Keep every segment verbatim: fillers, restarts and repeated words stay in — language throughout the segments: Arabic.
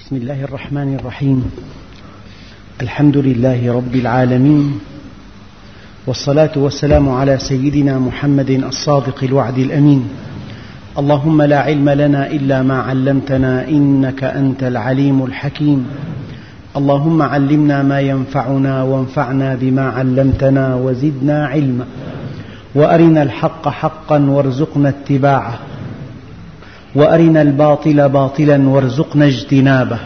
بسم الله الرحمن الرحيم. الحمد لله رب العالمين، والصلاة والسلام على سيدنا محمد الصادق الوعد الأمين. اللهم لا علم لنا إلا ما علمتنا إنك أنت العليم الحكيم. اللهم علمنا ما ينفعنا وانفعنا بما علمتنا وزدنا علما، وأرنا الحق حقا وارزقنا اتباعه، وأرنا الباطل باطلا وارزقنا اجتنابه،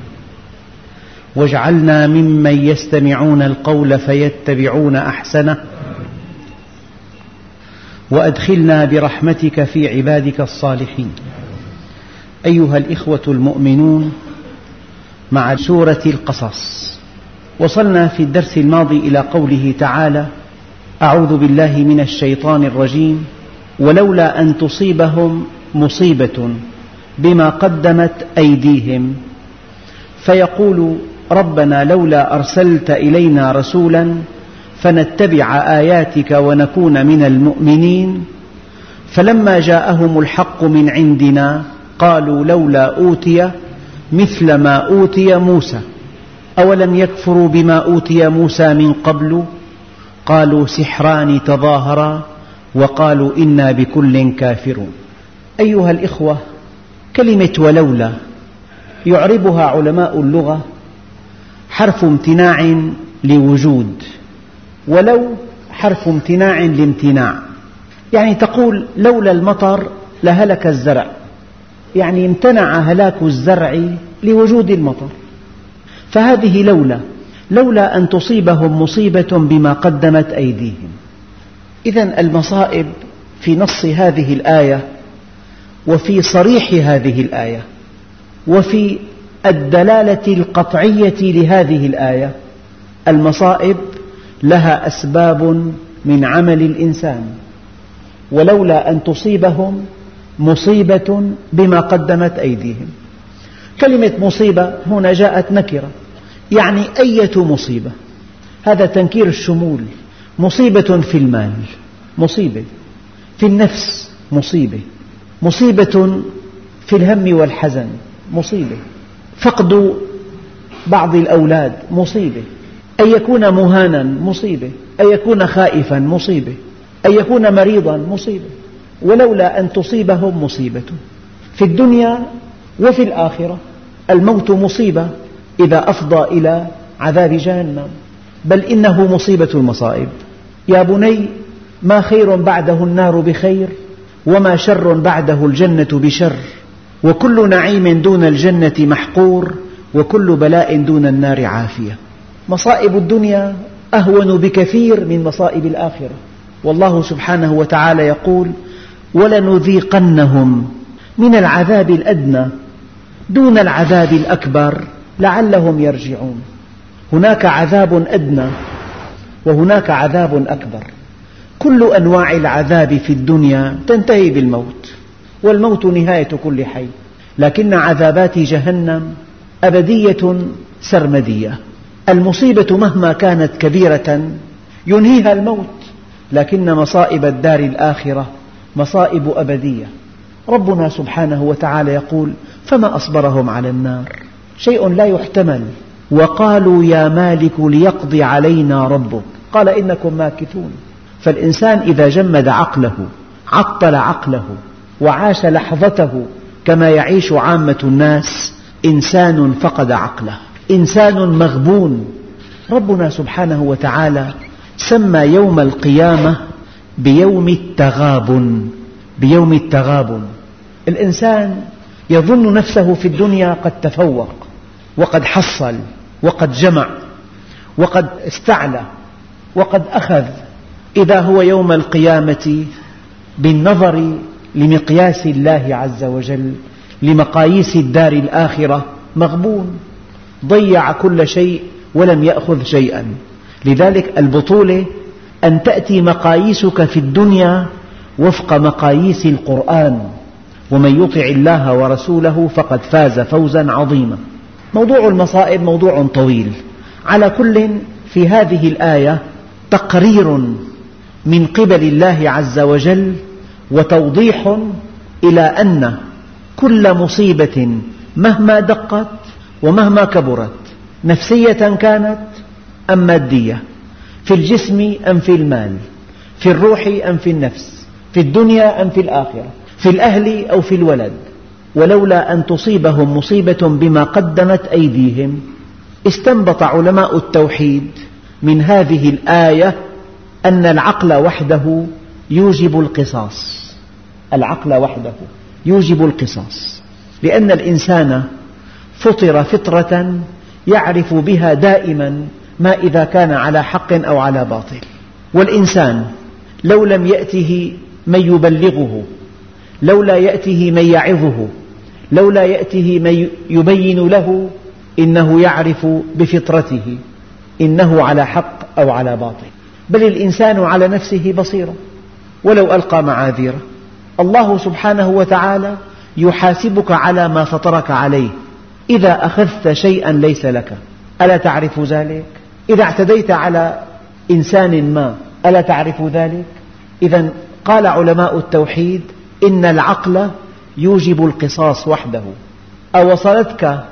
واجعلنا ممن يستمعون القول فيتبعون أحسنه، وأدخلنا برحمتك في عبادك الصالحين. أيها الإخوة المؤمنون، مع سورة القصص وصلنا في الدرس الماضي إلى قوله تعالى: أعوذ بالله من الشيطان الرجيم، ولولا أن تصيبهم مصيبة بما قدمت أيديهم فيقول ربنا لولا أرسلت إلينا رسولا فنتبع آياتك ونكون من المؤمنين، فلما جاءهم الحق من عندنا قالوا لولا أوتي مثل ما أوتي موسى أولم يكفروا بما أوتي موسى من قبل قالوا سحران تظاهرا وقالوا إنا بكل كافرون. أيها الإخوة، كلمة ولولا يعربها علماء اللغة حرف امتناع لوجود، ولو حرف امتناع لامتناع. يعني تقول لولا المطر لهلك الزرع، يعني امتنع هلاك الزرع لوجود المطر. فهذه لولا لولا أن تصيبهم مصيبة بما قدمت أيديهم. إذن المصائب في نص هذه الآية، وفي صريح هذه الآية، وفي الدلالة القطعية لهذه الآية، المصائب لها أسباب من عمل الإنسان. ولولا أن تصيبهم مصيبة بما قدمت أيديهم. كلمة مصيبة هنا جاءت نكرة، يعني أية مصيبة، هذا تنكير الشمول. مصيبة في المال مصيبة، في النفس مصيبة، مصيبة في الهم والحزن مصيبة، فقد بعض الأولاد مصيبة، أن يكون مهانا مصيبة، أن يكون خائفا مصيبة، أن يكون مريضا مصيبة. ولولا أن تصيبهم مصيبة في الدنيا وفي الآخرة. الموت مصيبة إذا أفضى إلى عذاب جهنم، بل إنه مصيبة المصائب. يا بني ما خير بعده النار بخير، وما شر بعده الجنة بشر، وكل نعيم دون الجنة محقور، وكل بلاء دون النار عافية. مصائب الدنيا أهون بكثير من مصائب الآخرة. والله سبحانه وتعالى يقول: ولنذيقنهم من العذاب الأدنى دون العذاب الأكبر لعلهم يرجعون. هناك عذاب أدنى وهناك عذاب أكبر. كل أنواع العذاب في الدنيا تنتهي بالموت، والموت نهاية كل حي، لكن عذابات جهنم أبدية سرمدية. المصيبة مهما كانت كبيرة ينهيها الموت، لكن مصائب الدار الآخرة مصائب أبدية. ربنا سبحانه وتعالى يقول: فما أصبرهم على النار، شيء لا يحتمل. وقالوا يا مالك ليقضي علينا ربك قال إنكم ماكثون. فالإنسان إذا جمد عقله، عطل عقله، وعاش لحظته كما يعيش عامة الناس، إنسان فقد عقله، إنسان مغبون. ربنا سبحانه وتعالى سمى يوم القيامة بيوم التغابن، بيوم التغابن. الإنسان يظن نفسه في الدنيا قد تفوق وقد حصل وقد جمع وقد استعلى وقد أخذ، إذا هو يوم القيامة بالنظر لمقياس الله عز وجل، لمقاييس الدار الآخرة، مغبون، ضيع كل شيء ولم يأخذ شيئا. لذلك البطولة أن تأتي مقاييسك في الدنيا وفق مقاييس القرآن: ومن يطع الله ورسوله فقد فاز فوزا عظيما. موضوع المصائب موضوع طويل. على كل، في هذه الآية تقرير من قبل الله عز وجل وتوضيح إلى أن كل مصيبة مهما دقت ومهما كبرت، نفسية كانت أم مادية، في الجسم أم في المال، في الروح أم في النفس، في الدنيا أم في الآخرة، في الأهل أو في الولد، ولولا أن تصيبهم مصيبة بما قدمت أيديهم. استنبط علماء التوحيد من هذه الآية أن العقل وحده يوجب القصاص، العقل وحده يوجب القصاص، لأن الإنسان فطر فطرة يعرف بها دائما ما إذا كان على حق أو على باطل. والإنسان لو لم يأته من يبلغه، لولا يأته من يعظه، لولا يأته من يبين له، إنه يعرف بفطرته إنه على حق أو على باطل. بل الإنسان على نفسه بصيرة ولو ألقى معاذيره. الله سبحانه وتعالى يحاسبك على ما فطرك عليه. إذا أخذت شيئا ليس لك ألا تعرف ذلك؟ إذا اعتديت على إنسان ما ألا تعرف ذلك؟ إذا قال علماء التوحيد إن العقل يوجب القصاص وحده. أوصلتك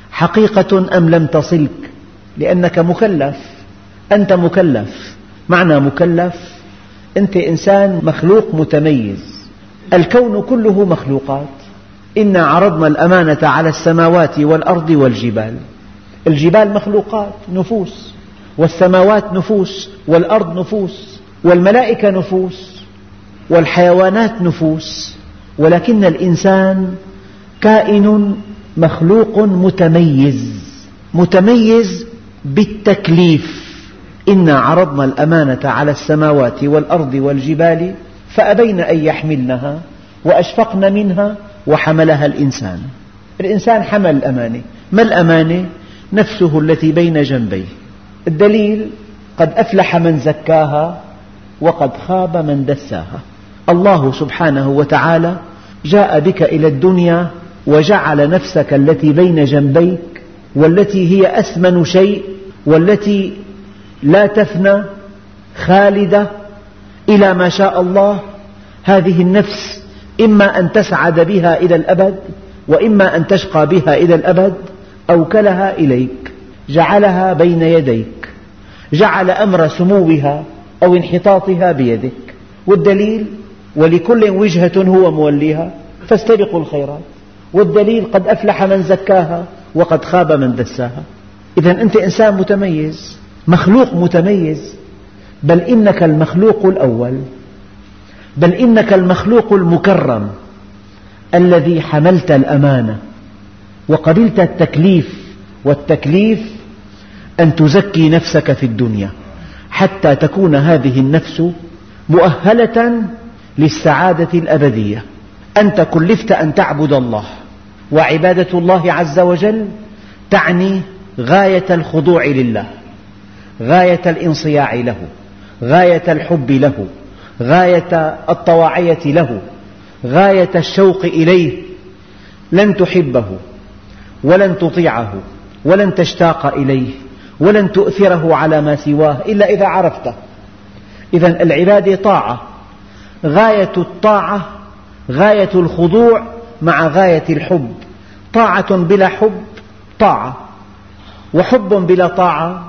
حقيقة أم لم تصلك؟ لأنك مكلف، أنت مكلف. معنى مكلف، أنت إنسان مخلوق متميز. الكون كله مخلوقات. إنا عرضنا الأمانة على السماوات والأرض والجبال. الجبال مخلوقات، نفوس، والسماوات نفوس، والأرض نفوس، والملائكة نفوس، والحيوانات نفوس، ولكن الإنسان كائن مخلوق متميز، متميز بالتكليف. إنا عرضنا الأمانة على السماوات والأرض والجبال فأبين أن يحملنها وأشفقن منها وحملها الإنسان. الإنسان حمل الأمانة. ما الأمانة؟ نفسه التي بين جنبيه. الدليل: قد أفلح من زكاها وقد خاب من دساها. الله سبحانه وتعالى جاء بك إلى الدنيا وجعل نفسك التي بين جنبيك، والتي هي أثمن شيء، والتي لا تفنى، خالدة إلى ما شاء الله. هذه النفس إما أن تسعد بها إلى الأبد، وإما أن تشقى بها إلى الأبد. أوكلها إليك، جعلها بين يديك، جعل أمر سموها أو انحطاطها بيدك. والدليل: ولكل وجهة هو موليها فاستبقوا الخيرات. والدليل: قد أفلح من زكاها وقد خاب من دساها. إذن أنت إنسان متميز، مخلوق متميز. بل إنك المخلوق الأول، بل إنك المخلوق المكرم الذي حملت الأمانة وقبلت التكليف. والتكليف أن تزكي نفسك في الدنيا حتى تكون هذه النفس مؤهلة للسعادة الأبدية. أنت كلفت أن تعبد الله، وعبادة الله عز وجل تعني غاية الخضوع لله، غاية الانصياع له، غاية الحب له، غاية الطواعية له، غاية الشوق إليه. لن تحبه ولن تطيعه ولن تشتاق إليه ولن تؤثره على ما سواه إلا إذا عرفته. إذن العبادة طاعة، غاية الطاعة غاية الخضوع مع غاية الحب. طاعة بلا حب طاعة، وحب بلا طاعة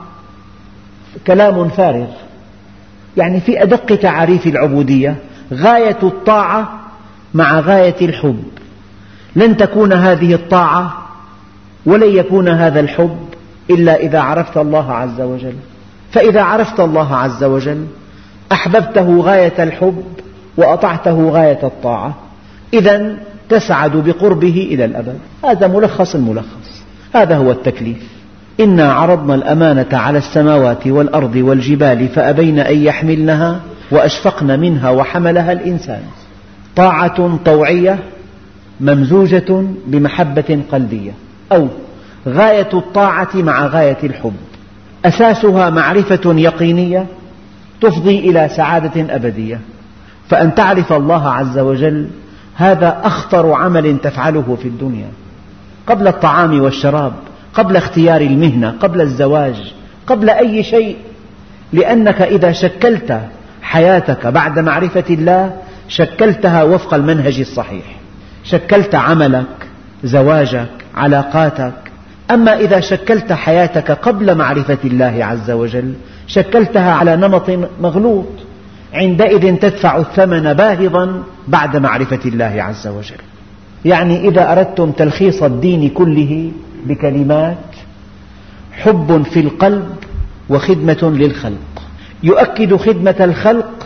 كلام فارغ. يعني في أدق تعريف العبودية غاية الطاعة مع غاية الحب. لن تكون هذه الطاعة ولن يكون هذا الحب إلا إذا عرفت الله عز وجل. فإذا عرفت الله عز وجل أحببته غاية الحب وأطعته غاية الطاعة، إذن تسعد بقربه إلى الأبد. هذا ملخص الملخص، هذا هو التكليف. إنا عرضنا الأمانة على السماوات والأرض والجبال فأبين أن يحملنها وأشفقن منها وحملها الإنسان. طاعة طوعية ممزوجة بمحبة قلبية، أو غاية الطاعة مع غاية الحب. أساسها معرفة يقينية تفضي إلى سعادة أبدية. فأن تعرف الله عز وجل هذا أخطر عمل تفعله في الدنيا، قبل الطعام والشراب، قبل اختيار المهنة، قبل الزواج، قبل أي شيء. لأنك إذا شكلت حياتك بعد معرفة الله شكلتها وفق المنهج الصحيح. شكلت عملك، زواجك، علاقاتك، أما إذا شكلت حياتك قبل معرفة الله عز وجل شكلتها على نمط مغلوط، عندئذ تدفع الثمن باهظا بعد معرفة الله عز وجل. يعني إذا أردتم تلخيص الدين كله بكلمات: حب في القلب وخدمة للخلق. يؤكد خدمة الخلق،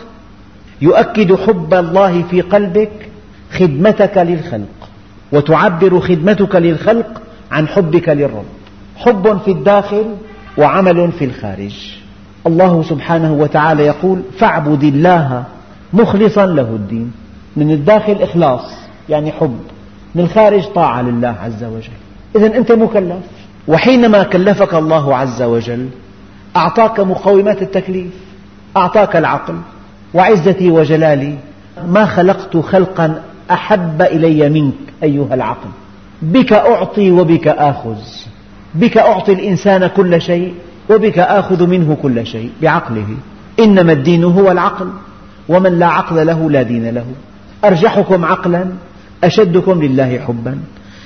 يؤكد حب الله في قلبك خدمتك للخلق، وتعبر خدمتك للخلق عن حبك للرب. حب في الداخل وعمل في الخارج. الله سبحانه وتعالى يقول: فاعبد الله مخلصا له الدين. من الداخل إخلاص يعني حب، من الخارج طاعة لله عز وجل. إذن أنت مكلف، وحينما كلفك الله عز وجل أعطاك مقومات التكليف، أعطاك العقل. وعزتي وجلالي ما خلقت خلقا أحب إلي منك أيها العقل. بك أعطي وبك آخذ، بك أعطي الإنسان كل شيء وبك آخذ منه كل شيء بعقله. إنما الدين هو العقل، ومن لا عقل له لا دين له. أرجحكم عقلا أشدكم لله حبا.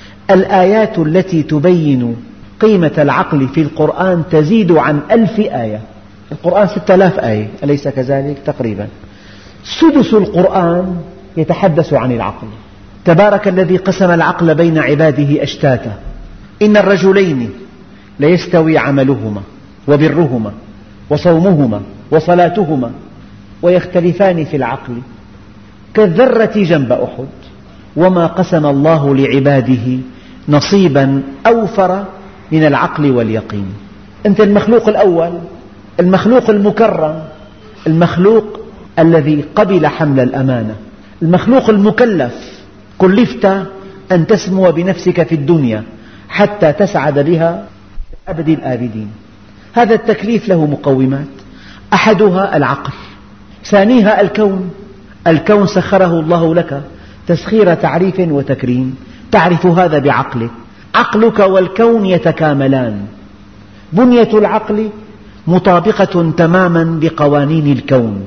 الآيات التي تبين قيمة العقل في القرآن تزيد عن ألف آية. القرآن ستة آلاف آية، أليس كذلك؟ تقريبا سدس القرآن يتحدث عن العقل. تبارك الذي قسم العقل بين عباده أشتاتا، إن الرجلين ليستوي عملهما وبرهما وصومهما وصلاتهما ويختلفان في العقل كالذرة جنب أحد، وما قسم الله لعباده نصيبا أوفر من العقل واليقين. أنت المخلوق الأول، المخلوق المكرم، المخلوق الذي قبل حمل الأمانة، المخلوق المكلف. كلفت أن تسمو بنفسك في الدنيا حتى تسعد بها أبد الآبدين. هذا التكليف له مقومات، أحدها العقل، ثانيها الكون. الكون سخره الله لك تسخير تعريف وتكريم، تعرف هذا بعقلك. عقلك والكون يتكاملان. بنية العقل مطابقة تماما لقوانين الكون.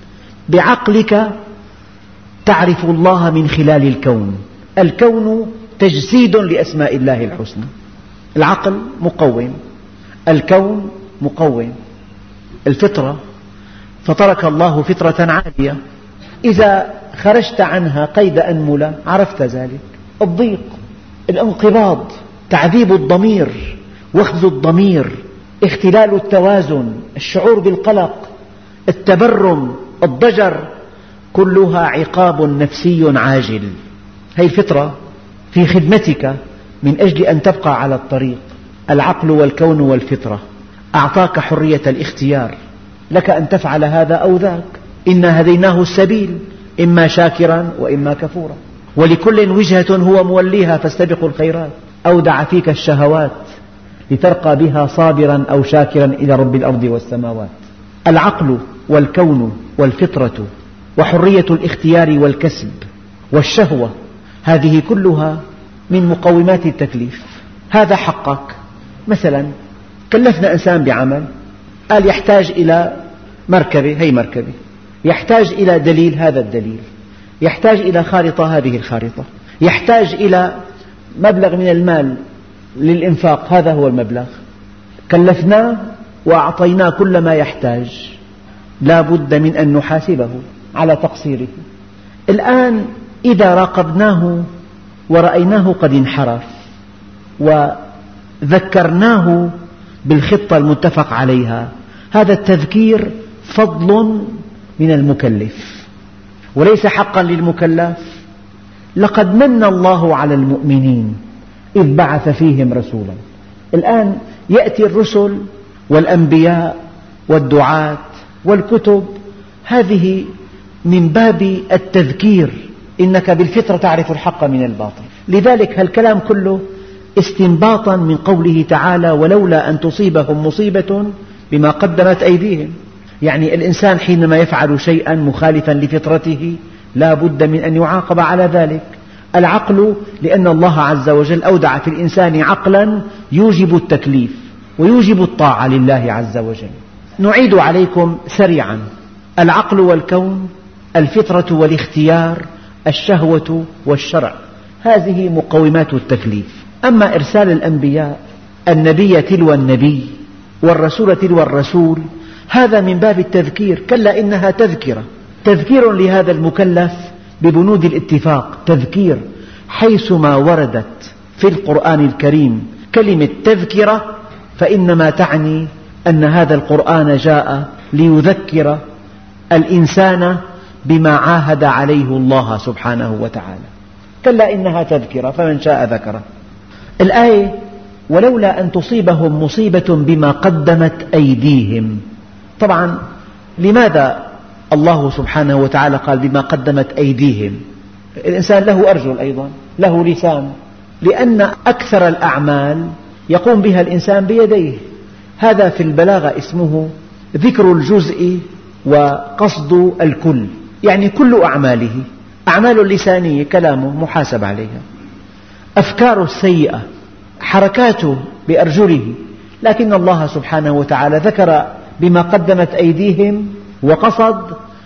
بعقلك تعرف الله من خلال الكون. الكون تجسيد لأسماء الله الحسنى. العقل مقوم، الكون مقوم. الفطرة، فطرك الله فطرة عالية، إذا خرجت عنها قيد أنملة عرفت ذلك. الضيق، الانقباض، تعذيب الضمير، وخز الضمير، اختلال التوازن، الشعور بالقلق، التبرم، الضجر، كلها عقاب نفسي عاجل. هذه الفطرة في خدمتك من أجل أن تبقى على الطريق. العقل والكون والفطرة أعطاك حرية الاختيار، لك أن تفعل هذا أو ذاك. إنا هديناه السبيل إما شاكرا وإما كفورا، ولكل وجهة هو موليها فاستبقوا الخيرات. أودع فيك الشهوات لترقى بها صابرا أو شاكرا إلى رب الأرض والسماوات. العقل والكون والفطرة وحرية الاختيار والكسب والشهوة، هذه كلها من مقومات التكليف. هذا حقك. مثلا كلفنا إنسان بعمل، قال يحتاج إلى مركبة، هي مركبة، يحتاج إلى دليل، هذا الدليل، يحتاج إلى خارطة، هذه الخارطة، يحتاج إلى مبلغ من المال للإنفاق، هذا هو المبلغ. كلفناه وأعطيناه كل ما يحتاج، لا بد من أن نحاسبه على تقصيره. الآن إذا راقبناه ورأيناه قد انحرف وذكرناه بالخطة المتفق عليها، هذا التذكير فضل من المكلف وليس حقا للمكلف. لقد من الله على المؤمنين إذ بعث فيهم رسولا. الآن يأتي الرسل والأنبياء والدعاة والكتب، هذه من باب التذكير، إنك بالفطرة تعرف الحق من الباطل. لذلك هالكلام كله استنباطا من قوله تعالى: ولولا أن تصيبهم مصيبة بما قدمت أيديهم. يعني الإنسان حينما يفعل شيئا مخالفا لفطرته لا بد من أن يعاقب على ذلك. العقل، لأن الله عز وجل أودع في الإنسان عقلا يوجب التكليف ويوجب الطاعة لله عز وجل. نعيد عليكم سريعا: العقل والكون، الفطرة والاختيار، الشهوة والشرع، هذه مقومات التكليف. أما إرسال الأنبياء النبي تلو النبي والرسول تلو الرسول، هذا من باب التذكير. كلا إنها تذكرة، تذكير لهذا المكلف ببنود الاتفاق، تذكير. حيثما وردت في القرآن الكريم كلمة تذكرة فإنما تعني أن هذا القرآن جاء ليذكر الإنسان بما عاهد عليه الله سبحانه وتعالى. كلا إنها تذكرة فمن شاء ذكره. الآية ولولا أن تصيبهم مصيبة بما قدمت أيديهم. طبعا لماذا الله سبحانه وتعالى قال بما قدمت أيديهم؟ الإنسان له أرجل أيضا، له لسان، لأن أكثر الأعمال يقوم بها الإنسان بيديه. هذا في البلاغة اسمه ذكر الجزء وقصد الكل، يعني كل أعماله، أعمال اللسانية كلامه محاسب عليها، أفكاره السيئة، حركاته بأرجله، لكن الله سبحانه وتعالى ذكر بما قدمت أيديهم وقصد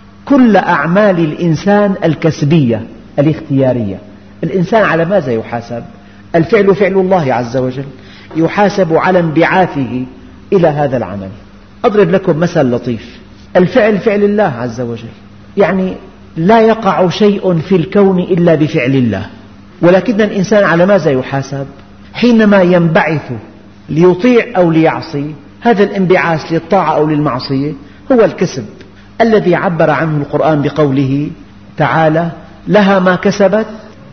كل أعمال الإنسان الكسبية الاختيارية. الإنسان على ماذا يحاسب؟ الفعل فعل الله عز وجل، يحاسب على انبعاثه إلى هذا العمل. أضرب لكم مثل لطيف. الفعل فعل الله عز وجل، يعني لا يقع شيء في الكون إلا بفعل الله، ولكن الإنسان على ماذا يحاسب؟ حينما ينبعث ليطيع أو ليعصي، هذا الانبعاث للطاعة أو للمعصية هو الكسب الذي عبر عنه القرآن بقوله تعالى لها ما كسبت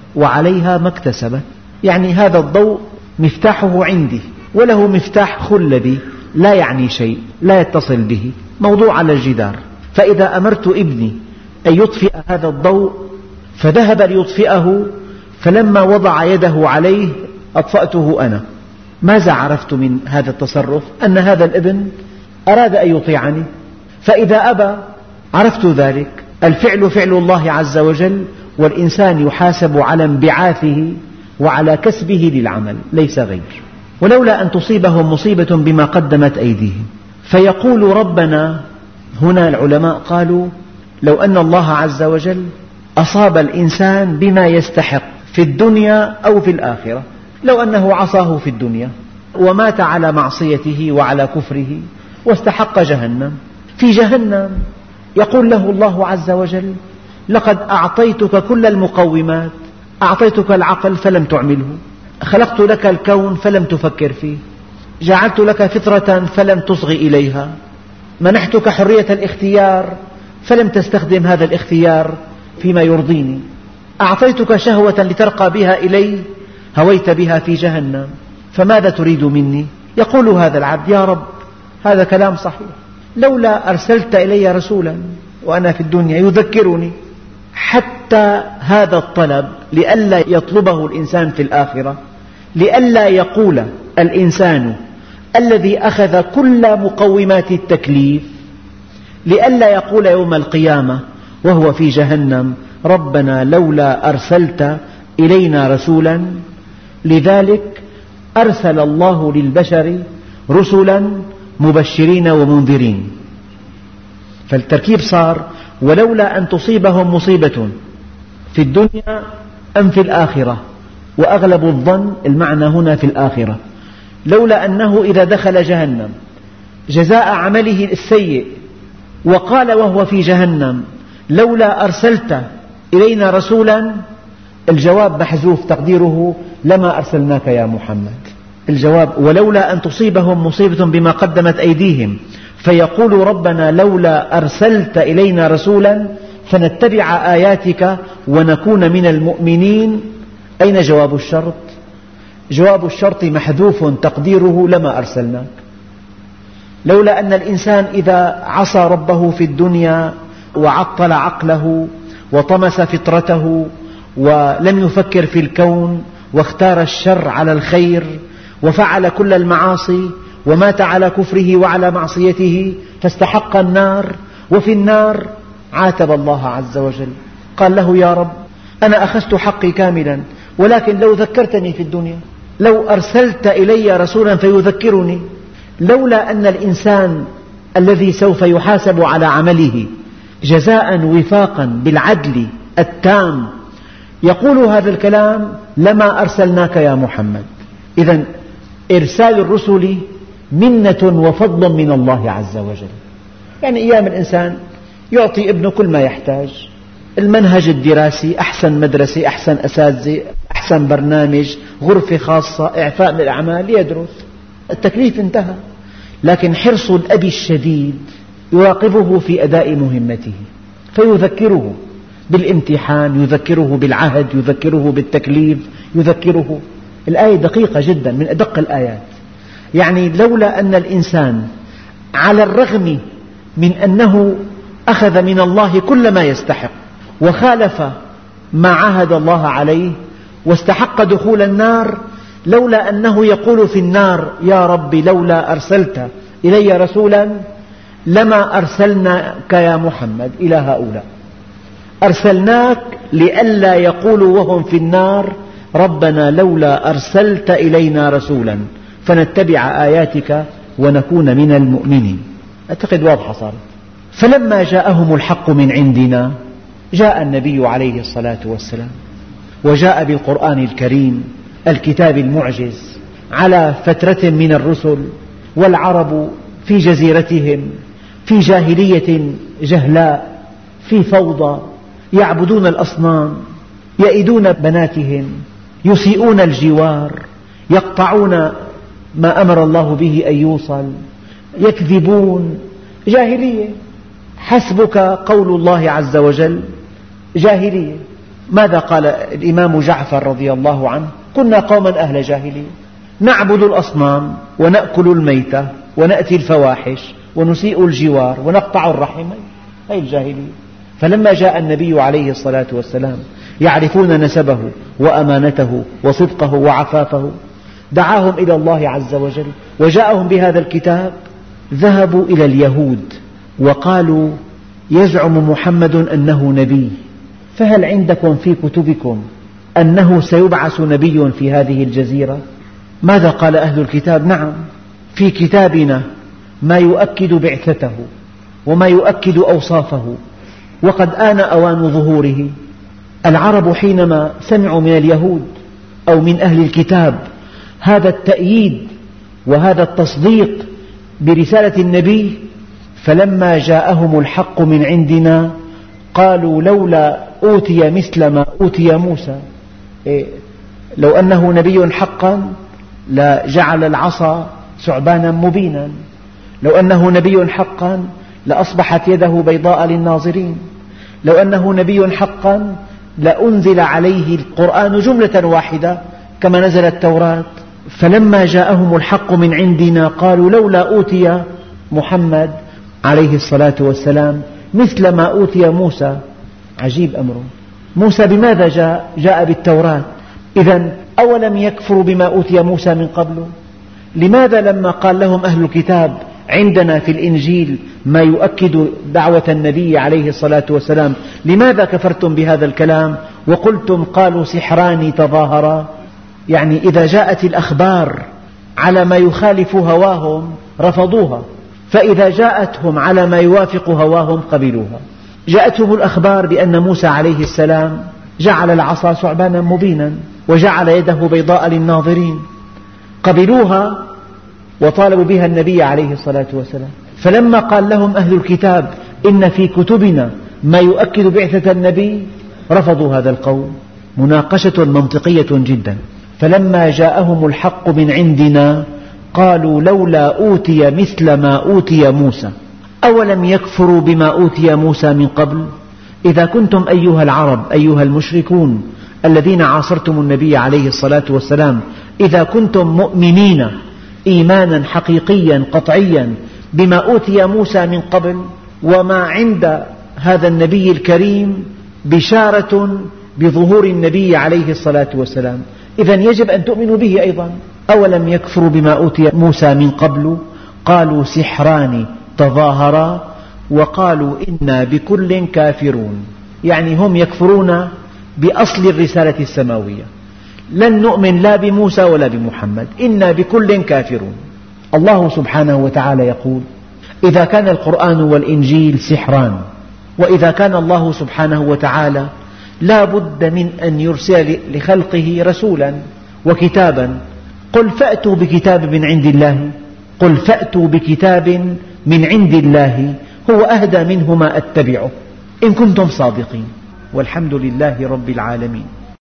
وعليها ما اكتسبت. يعني هذا الضوء مفتاحه عندي وله مفتاح خلدي لا يعني شيء، لا يتصل به، موضوع على الجدار. فإذا أمرت ابني أن يطفئ هذا الضوء فذهب ليطفئه، فلما وضع يده عليه أطفأته أنا. ماذا عرفت من هذا التصرف؟ أن هذا الابن أراد أن يطيعني، فإذا أبى عرفت ذلك. الفعل فعل الله عز وجل، والإنسان يحاسب على انبعاثه وعلى كسبه للعمل ليس غير. ولولا أن تصيبهم مصيبة بما قدمت أيديهم فيقول ربنا. هنا العلماء قالوا لو أن الله عز وجل أصاب الإنسان بما يستحق في الدنيا أو في الآخرة، لو أنه عصاه في الدنيا ومات على معصيته وعلى كفره واستحق جهنم، في جهنم يقول له الله عز وجل لقد أعطيتك كل المقومات، أعطيتك العقل فلم تعمله، خلقت لك الكون فلم تفكر فيه، جعلت لك فطرة فلم تصغي إليها، منحتك حرية الاختيار فلم تستخدم هذا الاختيار فيما يرضيني، أعطيتك شهوة لترقى بها إلي هويت بها في جهنم، فماذا تريد مني؟ يقول هذا العبد يا رب هذا كلام صحيح، لولا أرسلت إلي رسولا وأنا في الدنيا يذكرني. حتى هذا الطلب لئلا يطلبه الإنسان في الآخرة، لئلا يقول الإنسان الذي أخذ كل مقومات التكليف، لئلا يقول يوم القيامة وهو في جهنم ربنا لولا أرسلت إلينا رسولا. لذلك أرسل الله للبشر رسلا مبشرين ومنذرين. فالتركيب صار ولولا أن تصيبهم مصيبة في الدنيا أم في الآخرة، وأغلب الظن المعنى هنا في الآخرة، لولا أنه إذا دخل جهنم جزاء عمله السيء وقال وهو في جهنم لولا أرسلت إلينا رسولا، الجواب محذوف تقديره لما أرسلناك يا محمد. الجواب ولولا أن تصيبهم مصيبة بما قدمت أيديهم فيقول ربنا لولا أرسلت إلينا رسولا فنتبع آياتك ونكون من المؤمنين. أين جواب الشرط؟ جواب الشرط محذوف تقديره لما أرسلناك. لولا أن الإنسان إذا عصى ربه في الدنيا وعطل عقله وطمس فطرته ولم يفكر في الكون واختار الشر على الخير وفعل كل المعاصي ومات على كفره وعلى معصيته فاستحق النار، وفي النار عاتب الله عز وجل قال له يا رب أنا أخذت حقي كاملا، ولكن لو ذكرتني في الدنيا، لو أرسلت إلي رسولا فيذكرني. لولا أن الإنسان الذي سوف يحاسب على عمله جزاء وفاقا بالعدل التام يقول هذا الكلام لما أرسلناك يا محمد. إذن إرسال الرسل منة وفضل من الله عز وجل. يعني أيام الإنسان يعطي ابنه كل ما يحتاج، المنهج الدراسي، أحسن مدرسة، أحسن أساتذة، أحسن برنامج، غرفة خاصة، إعفاء من الأعمال، يدرس، التكليف انتهى. لكن حرص الأب الشديد يراقبه في أداء مهمته، فيذكره بالامتحان، يذكره بالعهد، يذكره بالتكليف، يذكره. الآية دقيقة جدا، من أدق الآيات. يعني لولا أن الإنسان على الرغم من أنه أخذ من الله كل ما يستحق وخالف ما عاهد الله عليه واستحق دخول النار، لولا أنه يقول في النار: يا رب لولا أرسلت إلي رسولا لما أرسلناك يا محمد إلى هؤلاء، أرسلناك لئلا يقولوا وهم في النار: ربنا لولا أرسلت إلينا رسولا فنتبع آياتك ونكون من المؤمنين. أعتقد واضحة صارت. فلما جاءهم الحق من عندنا، جاء النبي عليه الصلاة والسلام وجاء بالقرآن الكريم الكتاب المعجز على فترة من الرسل، والعرب في جزيرتهم في جاهلية جهلاء، في فوضى، يعبدون الأصنام، يئدون بناتهم، يسيئون الجوار، يقطعون ما أمر الله به أن يوصل، يكذبون، جاهلية. حسبك قول الله عز وجل: جاهلية. ماذا قال الإمام جعفر رضي الله عنه؟ كنا قوما أهل جاهلية، نعبد الأصنام ونأكل الميتة ونأتي الفواحش ونسيء الجوار ونقطع الرحم. هذه الجاهلية. فلما جاء النبي عليه الصلاة والسلام يعرفون نسبه وأمانته وصدقه وعفافه، دعاهم إلى الله عز وجل وجاءهم بهذا الكتاب. ذهبوا إلى اليهود وقالوا: يزعم محمد أنه نبي، فهل عندكم في كتبكم أنه سيبعث نبي في هذه الجزيرة؟ ماذا قال أهل الكتاب؟ نعم، في كتابنا ما يؤكد بعثته وما يؤكد أوصافه، وقد آن أوان ظهوره. العرب حينما سمعوا من اليهود أو من أهل الكتاب هذا التأييد وهذا التصديق برسالة النبي، فلما جاءهم الحق من عندنا قالوا: لولا أوتي مثل ما أوتي موسى. إيه، لو أنه نبي حقا لجعل العصا ثعبانا مبينا، لو أنه نبي حقا لأصبحت يده بيضاء للناظرين، لو أنه نبي حقا لأنزل عليه القرآن جملة واحدة كما نزل التوراة. فلما جاءهم الحق من عندنا قالوا: لولا أوتي محمد عليه الصلاة والسلام مثل ما أوتي موسى. عجيب أمره، موسى بماذا جاء؟ جاء بالتوراة. إذن أولم يكفروا بما أوتي موسى من قبل؟ لماذا لما قال لهم أهل الكتاب: عندنا في الإنجيل ما يؤكد دعوة النبي عليه الصلاة والسلام، لماذا كفرتم بهذا الكلام وقلتم قالوا سحران تظاهرا؟ يعني إذا جاءت الأخبار على ما يخالف هواهم رفضوها، فإذا جاءتهم على ما يوافق هواهم قبلوها. جاءتهم الأخبار بأن موسى عليه السلام جعل العصا ثعبانا مبينا وجعل يده بيضاء للناظرين، قبلوها وطالبوا بها النبي عليه الصلاة والسلام. فلما قال لهم أهل الكتاب: إن في كتبنا ما يؤكد بعثة النبي، رفضوا هذا القول. مناقشة منطقية جدا. فلما جاءهم الحق من عندنا قالوا: لولا أوتي مثل ما أوتي موسى. أولم يكفروا بما أوتي موسى من قبل؟ إذا كنتم أيها العرب أيها المشركون الذين عاصرتم النبي عليه الصلاة والسلام، إذا كنتم مؤمنين إيمانا حقيقيا قطعيا بما أوتي موسى من قبل، وما عند هذا النبي الكريم بشارة بظهور النبي عليه الصلاة والسلام، إذن يجب أن تؤمنوا به أيضا. أولم يكفروا بما أوتي موسى من قبل قالوا سحران تظاهرا وقالوا إنا بكل كافرون. يعني هم يكفرون بأصل الرسالة السماوية، لن نؤمن لا بموسى ولا بمحمد، إنا بكل كافرون. الله سبحانه وتعالى يقول: إذا كان القرآن والإنجيل سحران، وإذا كان الله سبحانه وتعالى لا بد من أن يرسل لخلقه رسولا وكتابا قل فأتوا بكتاب من عند الله قل فأتوا بكتاب من عند الله هو أهدى منه ما أتبعه إن كنتم صادقين والحمد لله رب العالمين.